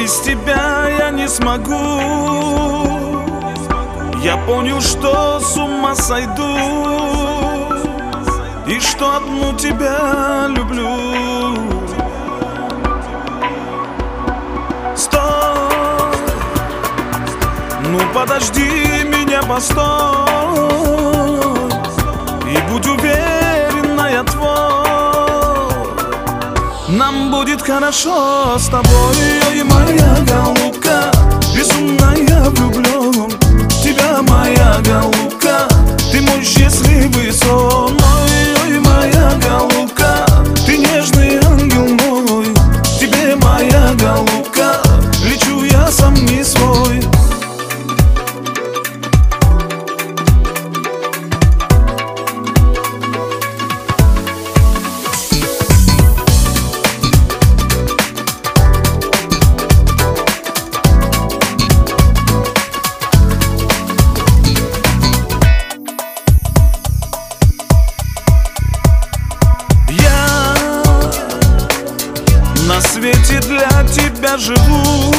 Без тебя я не смогу. Я понял, что с ума сойду, и что одну тебя люблю. Стой, ну подожди меня, постой, и будь уверена, я твой. Нам будет хорошо с тобой, ой, моя голубка, безумно я влюблен в тебя, моя голубка, ты мой счастливый сон. Ой, моя голубка, ты нежный ангел мой, тебе, моя голубка, лечу я сам не свой. На свете для тебя живу,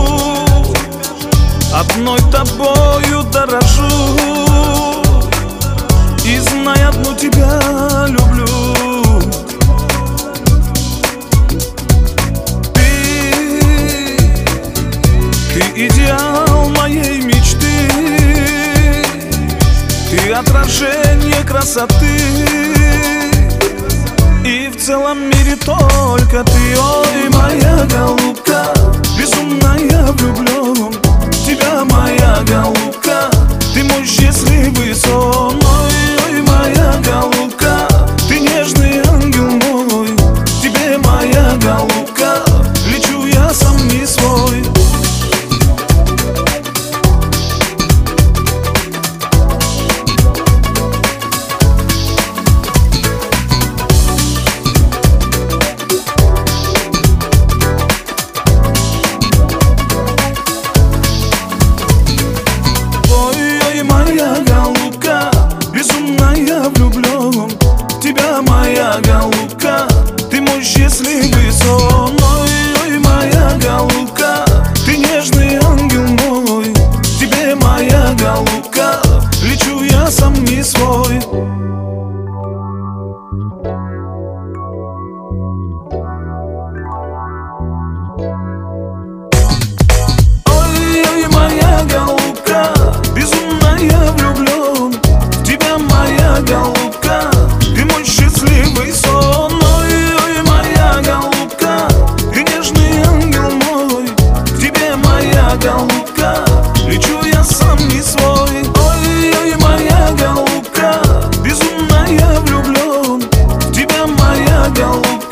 одной тобою дорожу, и знай, одну тебя люблю. Ты идеал моей мечты, ты отражение красоты, и в целом мире только ты. Ой, моя голубка, безумно я влюблен в тебя, моя голубка, ты мой счастливый сон. Ой, моя голубка, ты нежный ангел мой, тебе, моя голубка, лечу я сам не свой. Моя голубка, безумно я влюблен в тебя, моя голубка, ты мой счастливый сон. Ой, моя голубка, ты нежный ангел мой, тебе, моя голубка, лечу я сам не свой. Ой, моя голубка, безумно я влюблен в тебя, моя голубка, ты мой счастливый сон. Ой, моя голубка, ты нежный ангел мой, к тебе, моя голубка, лечу я сам не свой. Ой, моя голубка, безумно я влюблен в тебя, моя голубка.